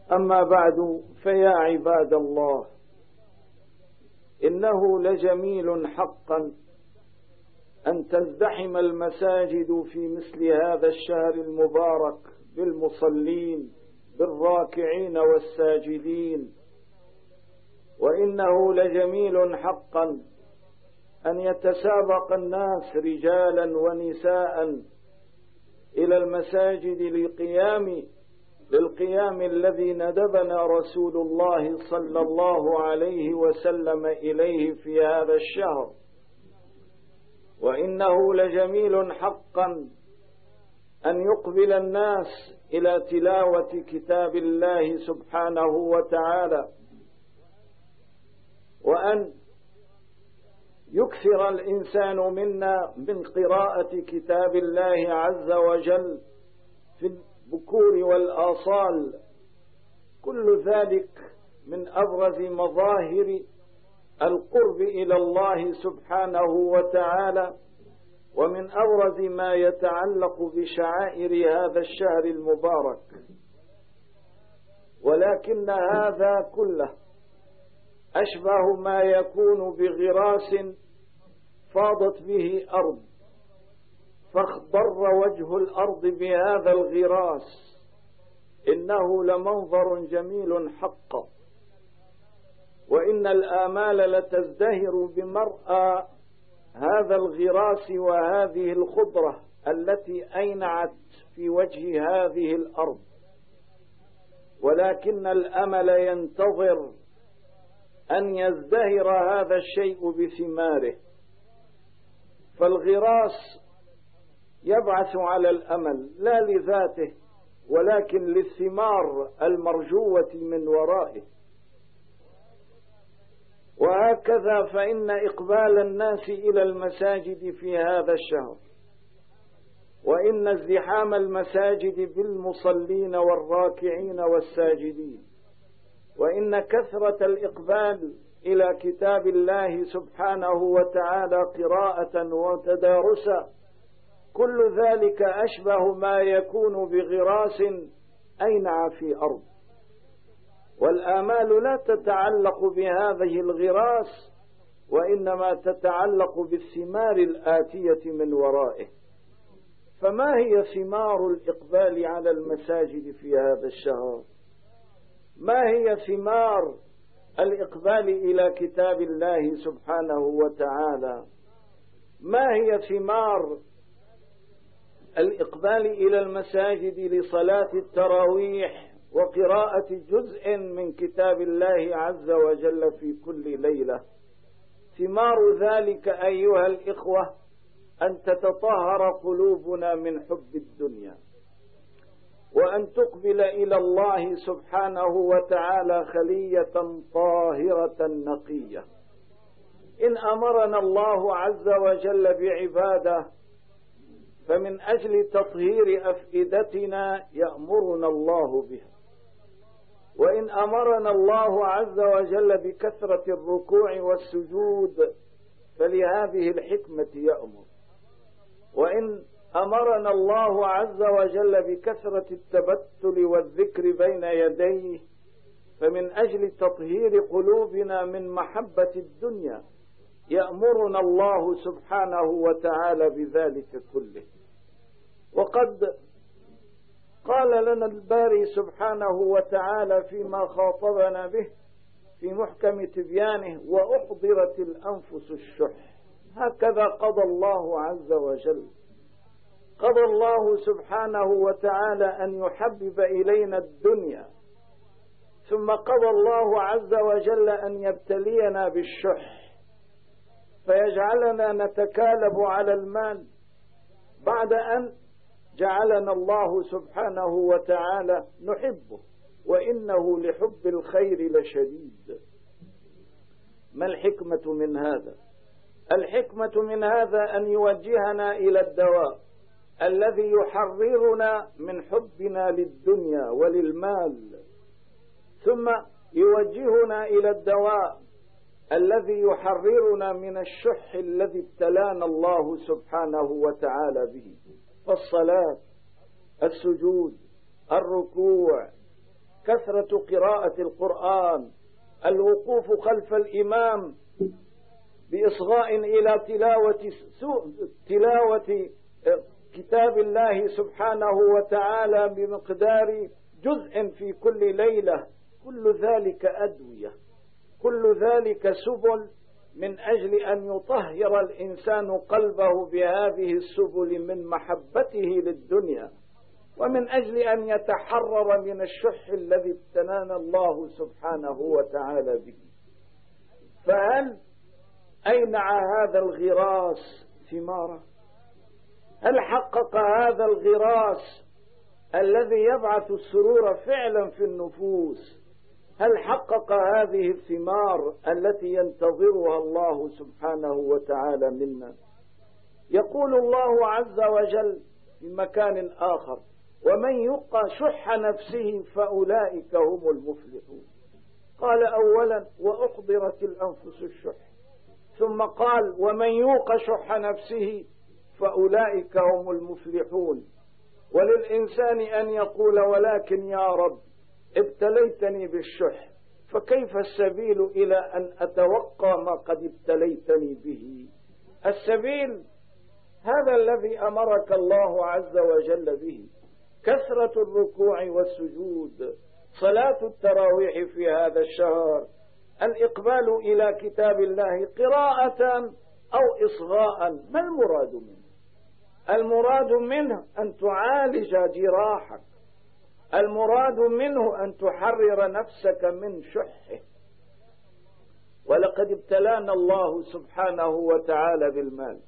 أما بعد، فيا عباد الله، إنه لجميل حقا أن تزدحم المساجد في مثل هذا الشهر المبارك بالمصلين بالراكعين والساجدين، وإنه لجميل حقا أن يتسابق الناس رجالا ونساء إلى المساجد للقيام الذي ندبنا رسول الله صلى الله عليه وسلم إليه في هذا الشهر. وإنه لجميل حقا أن يقبل الناس إلى تلاوة كتاب الله سبحانه وتعالى، وأن يكثر الإنسان منا من قراءة كتاب الله عز وجل في البكور والآصال. كل ذلك من أبرز مظاهر القرب إلى الله سبحانه وتعالى، ومن أبرز ما يتعلق بشعائر هذا الشهر المبارك. ولكن هذا كله أشبه ما يكون بغراس فاضت به أرض، فاخضر وجه الأرض بهذا الغراس. إنه لمنظر جميل حقا، وإن الآمال لتزدهر بمرأى هذا الغراس وهذه الخضرة التي أينعت في وجه هذه الأرض. ولكن الأمل ينتظر أن يزدهر هذا الشيء بثماره، فالغراس يبعث على الأمل لا لذاته ولكن للثمار المرجوة من ورائه. وهكذا فإن إقبال الناس إلى المساجد في هذا الشهر، وإن ازدحام المساجد بالمصلين والراكعين والساجدين، وإن كثرة الإقبال إلى كتاب الله سبحانه وتعالى قراءة وتدارسا، كل ذلك أشبه ما يكون بغراس أينع في أرض. والآمال لا تتعلق بهذه الغراس، وإنما تتعلق بالثمار الآتية من ورائه. فما هي ثمار الإقبال على المساجد في هذا الشهر؟ ما هي ثمار الإقبال إلى كتاب الله سبحانه وتعالى؟ ما هي ثمار الإقبال إلى المساجد لصلاة التراويح وقراءة جزء من كتاب الله عز وجل في كل ليلة؟ ثمار ذلك أيها الإخوة أن تتطهر قلوبنا من حب الدنيا، وأن تقبل إلى الله سبحانه وتعالى خلية طاهرة نقية. إن أمرنا الله عز وجل بعبادة فمن أجل تطهير أفئدتنا يأمرنا الله بها، وإن أمرنا الله عز وجل بكثرة الركوع والسجود فلهذه الحكمة يأمر، وإن أمرنا الله عز وجل بكثرة التبتل والذكر بين يديه فمن أجل تطهير قلوبنا من محبة الدنيا يأمرنا الله سبحانه وتعالى بذلك كله. وقد قال لنا الباري سبحانه وتعالى فيما خاطبنا به في محكم تبيانه: وأحضرت الأنفس الشح. هكذا قضى الله عز وجل، قضى الله سبحانه وتعالى أن يحبب إلينا الدنيا، ثم قضى الله عز وجل أن يبتلينا بالشح فيجعلنا نتكالب على المال بعد أن جعلنا الله سبحانه وتعالى نحبه، وإنه لحب الخير لشديد. ما الحكمة من هذا؟ الحكمة من هذا أن يوجهنا إلى الدواء الذي يحررنا من حبنا للدنيا وللمال، ثم يوجهنا إلى الدواء الذي يحررنا من الشح الذي ابتلانا الله سبحانه وتعالى به. فالصلاة، السجود، الركوع، كثرة قراءة القرآن، الوقوف خلف الإمام بإصغاء إلى تلاوة كتاب الله سبحانه وتعالى بمقدار جزء في كل ليلة، كل ذلك أدوية، كل ذلك سبل من أجل أن يطهر الإنسان قلبه بهذه السبل من محبته للدنيا، ومن أجل أن يتحرر من الشح الذي ابتلانا الله سبحانه وتعالى به. فهل أينع هذا الغراس ثماره؟ هل حقق هذا الغراس الذي يبعث السرور فعلا في النفوس، هل حقق هذه الثمار التي ينتظرها الله سبحانه وتعالى منا؟ يقول الله عز وجل في مكان آخر: ومن يوق شح نفسه فأولئك هم المفلحون. قال أولا: وأحضرت الأنفس الشح، ثم قال: ومن يوق شح نفسه فأولئك هم المفلحون. وللإنسان أن يقول: ولكن يا رب ابتليتني بالشح، فكيف السبيل إلى أن أتوقى ما قد ابتليتني به؟ السبيل هذا الذي أمرك الله عز وجل به، كثرة الركوع والسجود، صلاة التراويح في هذا الشهر، الإقبال إلى كتاب الله قراءة أو إصغاء. ما المراد منه؟ المراد منه أن تعالج جراحك، المراد منه أن تحرر نفسك من شحه. ولقد ابتلانا الله سبحانه وتعالى بالمال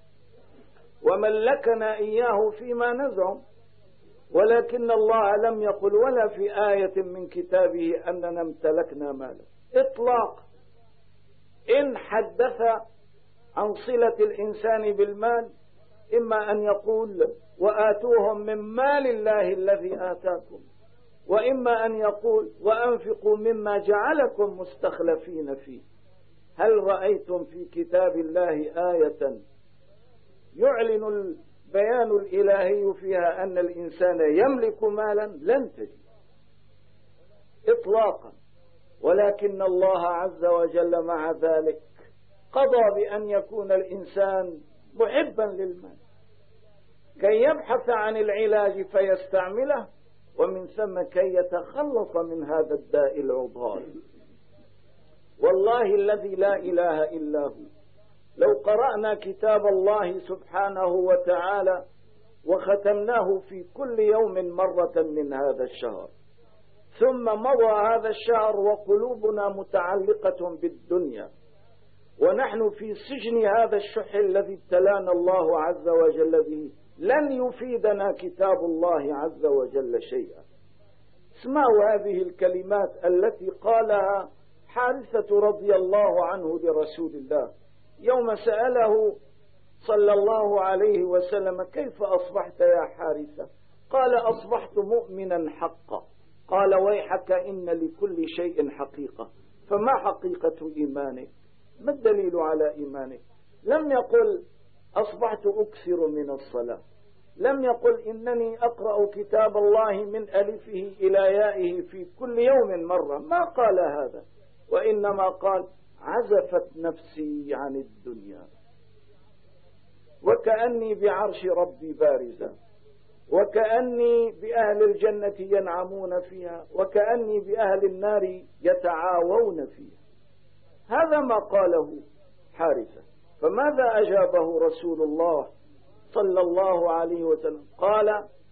وملكنا إياه فيما نزعم، ولكن الله لم يقل ولا في آية من كتابه أننا امتلكنا مالا إطلاق. إن حدث عن صلة الإنسان بالمال إما أن يقول: وآتوهم من مال الله الذي آتاكم، وإما أن يقول: وأنفقوا مما جعلكم مستخلفين فيه. هل رأيتم في كتاب الله آية يعلن البيان الإلهي فيها أن الإنسان يملك مالا؟ لن تجد إطلاقا. ولكن الله عز وجل مع ذلك قضى بأن يكون الإنسان محبا للمال كي يبحث عن العلاج فيستعمله، ومن ثم كي يتخلص من هذا الداء العضال. والله الذي لا إله إلا هو، لو قرأنا كتاب الله سبحانه وتعالى وختمناه في كل يوم مرة من هذا الشهر، ثم مضى هذا الشهر وقلوبنا متعلقة بالدنيا، ونحن في سجن هذا الشح الذي ابتلانا الله عز وجل به، لن يفيدنا كتاب الله عز وجل شيئا. اسمعوا هذه الكلمات التي قالها حارثة رضي الله عنه لرسول الله يوم سأله صلى الله عليه وسلم: كيف أصبحت يا حارثة؟ قال: أصبحت مؤمنا حقا. قال: ويحك، إن لكل شيء حقيقة، فما حقيقة إيمانك؟ ما الدليل على إيمانك؟ لم يقل: أصبحت أكثر من الصلاة، لم يقل: إنني أقرأ كتاب الله من ألفه إلى يائه في كل يوم مرة، ما قال هذا، وإنما قال: عزفت نفسي عن الدنيا وكأني بعرش ربي بارزة، وكأني بأهل الجنة ينعمون فيها، وكأني بأهل النار يتعاوون فيها. هذا ما قاله حارثة. فماذا أجابه رسول الله صلى الله عليه وسلم؟ قال: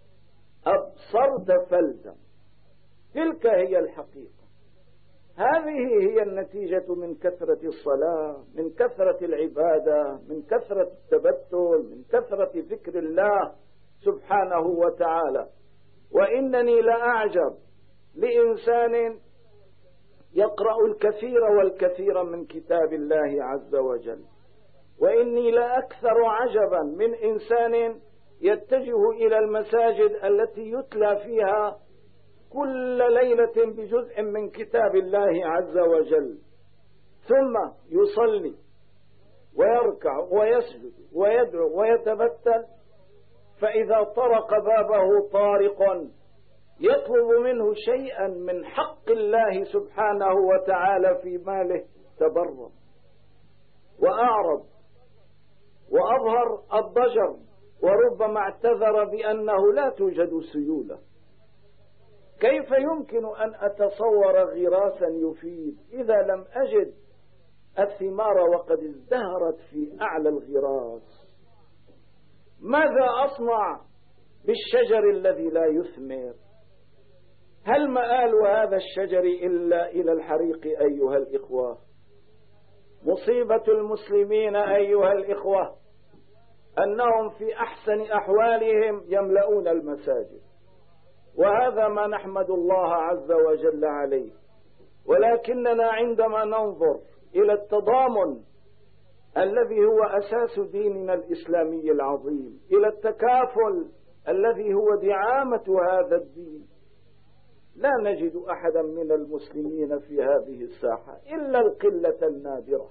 أبصرت فلزم، تلك هي الحقيقة، هذه هي النتيجة من كثرة الصلاة، من كثرة العبادة، من كثرة التبتل، من كثرة ذكر الله سبحانه وتعالى. وإنني لأعجب لإنسان يقرأ الكثير والكثير من كتاب الله عز وجل، وإني لأكثر عجبا من إنسان يتجه إلى المساجد التي يتلى فيها كل ليلة بجزء من كتاب الله عز وجل، ثم يصلي ويركع ويسجد ويدعو ويتبتل، فإذا طرق بابه طارق يطلب منه شيئا من حق الله سبحانه وتعالى في ماله تبرم وأعرض وأظهر الضجر، وربما اعتذر بأنه لا توجد سيولة. كيف يمكن أن أتصور غراسا يفيد إذا لم أجد الثمار وقد ازدهرت في أعلى الغراس؟ ماذا أصنع بالشجر الذي لا يثمر؟ هل مآل هذا الشجر إلا إلى الحريق أيها الإخوة؟ مصيبة المسلمين أيها الإخوة أنهم في أحسن أحوالهم يملؤون المساجد، وهذا ما نحمد الله عز وجل عليه، ولكننا عندما ننظر إلى التضامن الذي هو أساس ديننا الإسلامي العظيم، إلى التكافل الذي هو دعامة هذا الدين، لا نجد أحدا من المسلمين في هذه الساحة إلا القلة النادرة.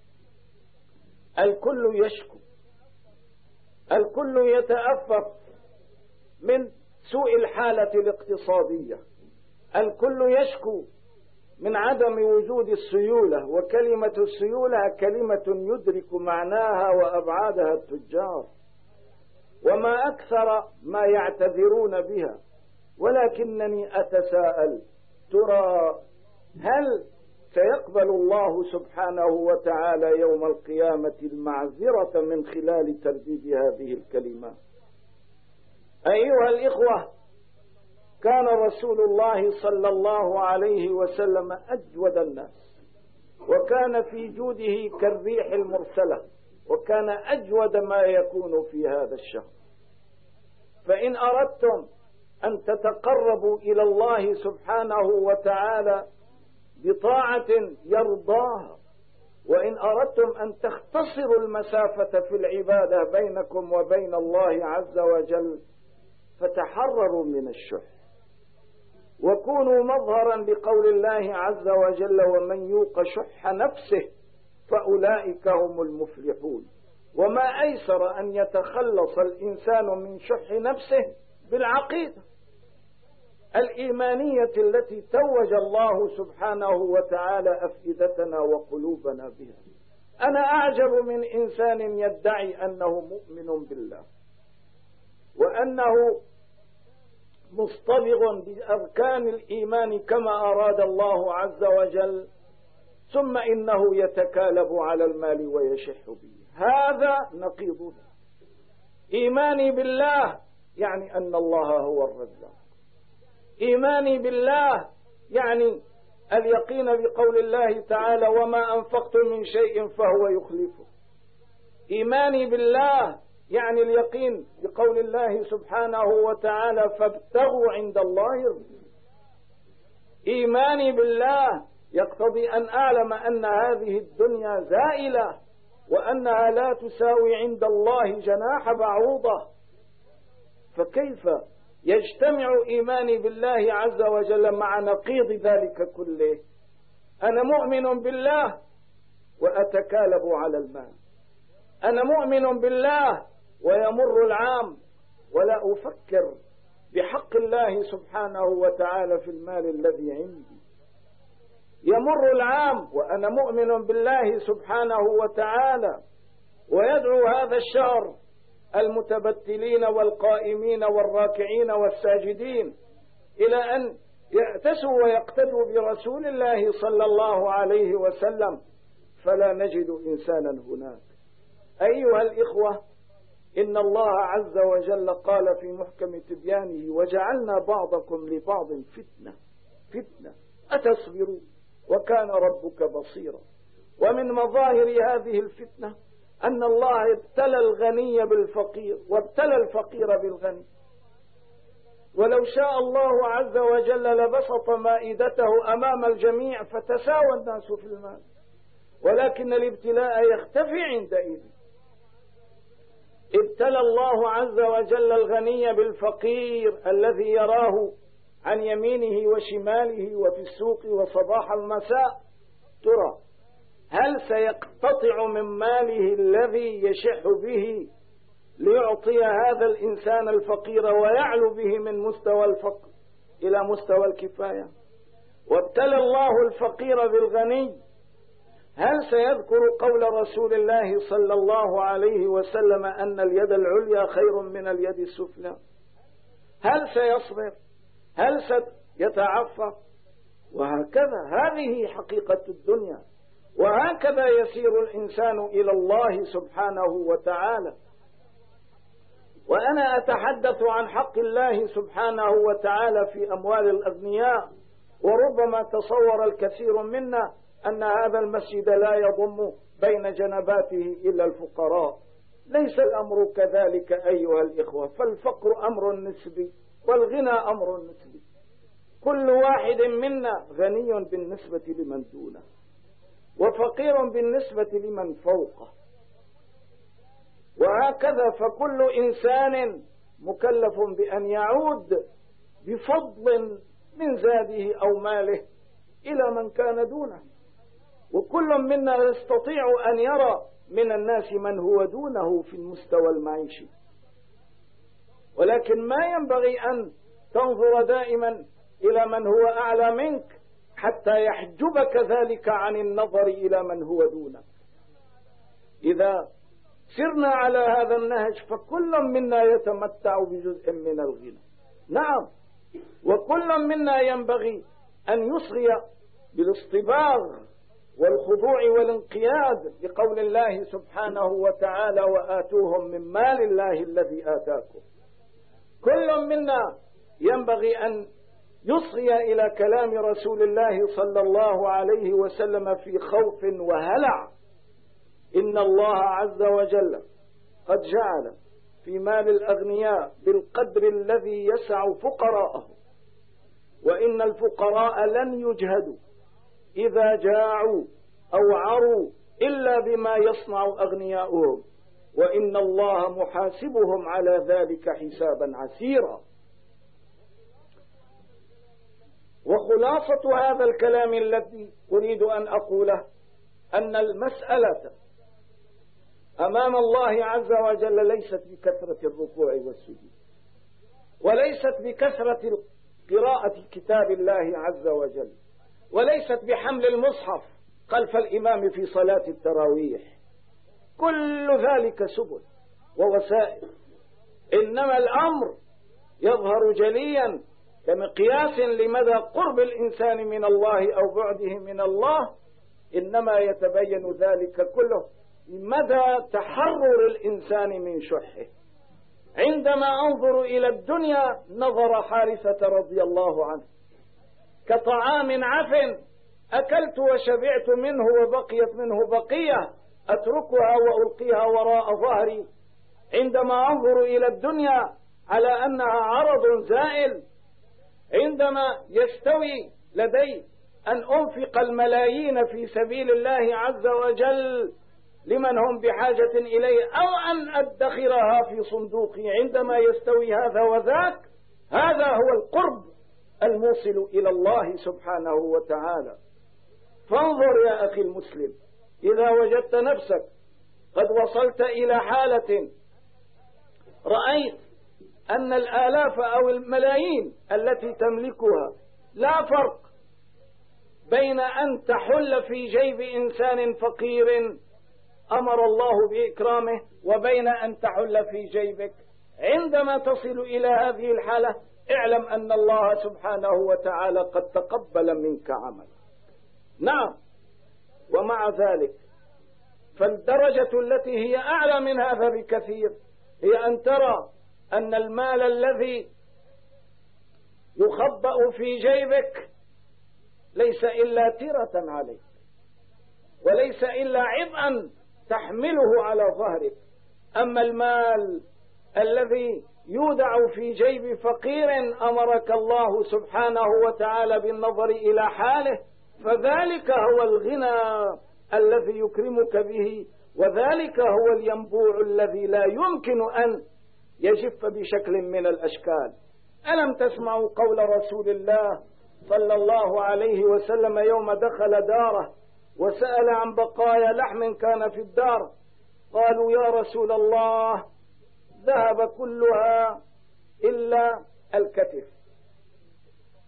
الكل يشكو، الكل يتأفف من سوء الحالة الاقتصادية، الكل يشكو من عدم وجود السيولة، وكلمة السيولة كلمة يدرك معناها وأبعادها التجار، وما أكثر ما يعتذرون بها. ولكنني أتساءل، ترى هل سيقبل الله سبحانه وتعالى يوم القيامة المعذرة من خلال ترديد هذه الكلمات؟ أيها الإخوة، كان رسول الله صلى الله عليه وسلم أجود الناس، وكان في جوده كالريح المرسلة، وكان أجود ما يكون في هذا الشهر. فإن أردتم أن تتقربوا إلى الله سبحانه وتعالى بطاعة يرضاها، وإن أردتم أن تختصروا المسافة في العبادة بينكم وبين الله عز وجل، فتحرروا من الشح، وكونوا مظهرا لقول الله عز وجل: ومن يوق شح نفسه فأولئك هم المفلحون. وما أيسر أن يتخلص الإنسان من شح نفسه بالعقيدة الإيمانية التي توج الله سبحانه وتعالى أفئدتنا وقلوبنا بها. أنا أعجب من إنسان يدعي أنه مؤمن بالله وأنه مصطبغ بأركان الإيمان كما أراد الله عز وجل، ثم إنه يتكالب على المال ويشح به. هذا نقيضه. إيماني بالله يعني أن الله هو الرزاق، إيماني بالله يعني اليقين بقول الله تعالى: وما أنفقتم من شيء فهو يخلفه. إيماني بالله يعني اليقين بقول الله سبحانه وتعالى: فابتغوا عند الله الرزق. إيماني بالله يقتضي أن أعلم أن هذه الدنيا زائلة، وأنها لا تساوي عند الله جناح بعوضة. فكيف يجتمع إيماني بالله عز وجل مع نقيض ذلك كله؟ أنا مؤمن بالله وأتكالب على المال، أنا مؤمن بالله ويمر العام ولا أفكر بحق الله سبحانه وتعالى في المال الذي عندي. يمر العام وأنا مؤمن بالله سبحانه وتعالى، ويدعو هذا الشهر المتبتلين والقائمين والراكعين والساجدين إلى أن يأتسوا ويقتدوا برسول الله صلى الله عليه وسلم، فلا نجد إنسانا هناك. أيها الإخوة، إن الله عز وجل قال في محكم تبيانه: وجعلنا بعضكم لبعض فتنة أتصبروا وكان ربك بصيرا. ومن مظاهر هذه الفتنة أن الله ابتلى الغني بالفقير وابتلى الفقير بالغني. ولو شاء الله عز وجل لبسط مائدته أمام الجميع فتساوى الناس في المال، ولكن الابتلاء يختفي عندئذ. ابتلى الله عز وجل الغني بالفقير الذي يراه عن يمينه وشماله وفي السوق وصباح المساء. ترى هل سيقتطع من ماله الذي يشح به ليعطي هذا الإنسان الفقير ويعلو به من مستوى الفقر؟ إلى مستوى الكفاية؟ وابتلى الله الفقير بالغني، هل سيذكر قول رسول الله صلى الله عليه وسلم أن اليد العليا خير من اليد السفلى؟ هل سيصبر؟ هل سيتعفف؟ وهكذا، هذه حقيقة الدنيا، وهكذا يسير الإنسان إلى الله سبحانه وتعالى. وأنا أتحدث عن حق الله سبحانه وتعالى في أموال الأغنياء، وربما تصور الكثير منا أن هذا المسجد لا يضم بين جنباته إلا الفقراء. ليس الأمر كذلك أيها الإخوة، فالفقر أمر نسبي والغنى أمر نسبي. كل واحد منا غني بالنسبة لمن دونه، وفقير بالنسبة لمن فوقه، وهكذا. فكل إنسان مكلف بأن يعود بفضل من زاده أو ماله إلى من كان دونه، وكل منا يستطيع أن يرى من الناس من هو دونه في المستوى المعيشي، ولكن ما ينبغي أن تنظر دائما إلى من هو أعلى منك حتى يحجبك ذلك عن النظر إلى من هو دونك. إذا سرنا على هذا النهج فكل منا يتمتع بجزء من الغنى، نعم، وكل منا ينبغي أن يصغي بالاصطباغ والخضوع والانقياد لقول الله سبحانه وتعالى: وآتوهم من مال الله الذي آتاكم. كل منا ينبغي أن يصغي إلى كلام رسول الله صلى الله عليه وسلم في خوف وهلع. إن الله عز وجل قد جعل في مال الأغنياء بالقدر الذي يسع فقراءه، وإن الفقراء لن يجهدوا إذا جاعوا أو عروا إلا بما يصنع أغنياؤهم، وإن الله محاسبهم على ذلك حسابا عسيرا. وخلاصة هذا الكلام الذي أريد أن أقوله أن المسألة أمام الله عز وجل ليست بكثرة الركوع والسجود، وليست بكثرة قراءة كتاب الله عز وجل، وليست بحمل المصحف خلف الإمام في صلاة التراويح. كل ذلك سبل ووسائل، إنما الأمر يظهر جليا كمقياس لمدى قرب الإنسان من الله أو بعده من الله. إنما يتبين ذلك كله مدى تحرر الإنسان من شحه. عندما أنظر إلى الدنيا نظر حارثة رضي الله عنه كطعام عفن أكلت وشبعت منه وبقيت منه بقية أتركها وألقيها وراء ظهري. عندما أنظر إلى الدنيا على أنها عرض زائل، عندما يستوي لدي أن أنفق الملايين في سبيل الله عز وجل لمن هم بحاجة إليه، أو أن أدخرها في صندوقي، عندما يستوي هذا وذاك، هذا هو القرب الموصل إلى الله سبحانه وتعالى. فانظر يا أخي المسلم، إذا وجدت نفسك قد وصلت إلى حالة رأيت أن الآلاف أو الملايين التي تملكها لا فرق بين أن تحل في جيب إنسان فقير أمر الله بإكرامه وبين أن تحل في جيبك، عندما تصل إلى هذه الحالة اعلم أن الله سبحانه وتعالى قد تقبل منك عملك. نعم، ومع ذلك فالدرجة التي هي أعلى من هذا بكثير هي أن ترى أن المال الذي يخبأ في جيبك ليس إلا تيرة عليك، وليس إلا عبئا تحمله على ظهرك. أما المال الذي يودع في جيب فقير أمرك الله سبحانه وتعالى بالنظر إلى حاله، فذلك هو الغنى الذي يكرمك به، وذلك هو الينبوع الذي لا يمكن أن يجف بشكل من الأشكال. ألم تسمعوا قول رسول الله صلى الله عليه وسلم يوم دخل داره وسأل عن بقايا لحم كان في الدار؟ قالوا يا رسول الله ذهب كلها إلا الكتف.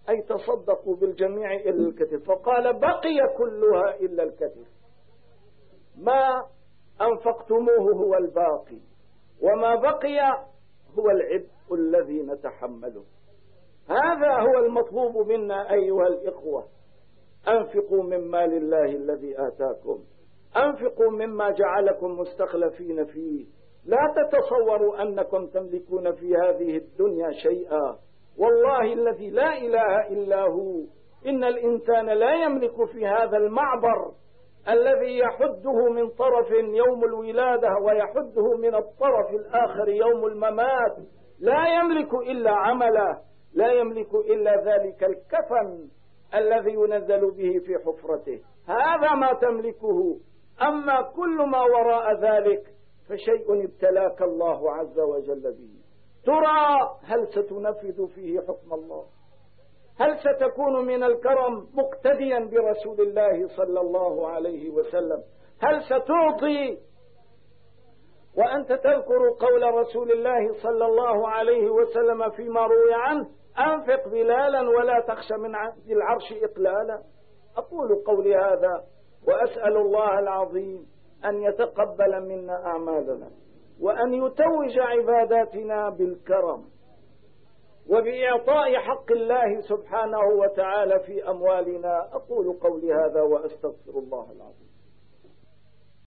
أي تصدقوا بالجميع إلا الكتف، فقال بقي كلها إلا الكتف، ما أنفقتموه هو الباقي، وما بقي هو العبء الذي نتحمله. هذا هو المطلوب منا أيها الإخوة. أنفقوا من مال الله الذي آتاكم، أنفقوا مما جعلكم مستخلفين فيه. لا تتصوروا أنكم تملكون في هذه الدنيا شيئا، والله الذي لا إله إلا هو إن الإنسان لا يملك في هذا المعبر الذي يحده من طرف يوم الولادة ويحده من الطرف الآخر يوم الممات، لا يملك إلا عمله، لا يملك إلا ذلك الكفن الذي ينزل به في حفرته، هذا ما تملكه. أما كل ما وراء ذلك فشيء ابتلاك الله عز وجل به. ترى هل ستنفذ فيه حكم الله؟ هل ستكون من الكرم مقتديا برسول الله صلى الله عليه وسلم؟ هل ستعطي وأنت تذكر قول رسول الله صلى الله عليه وسلم فيما روي عنه: أنفق بلالا ولا تخش من ذي العرش إقلالا؟ أقول قولي هذا وأسأل الله العظيم أن يتقبل منا أعمالنا، وأن يتوج عباداتنا بالكرم وبإعطاء حق الله سبحانه وتعالى في أموالنا. أقول قولي هذا وأستغفر الله العظيم.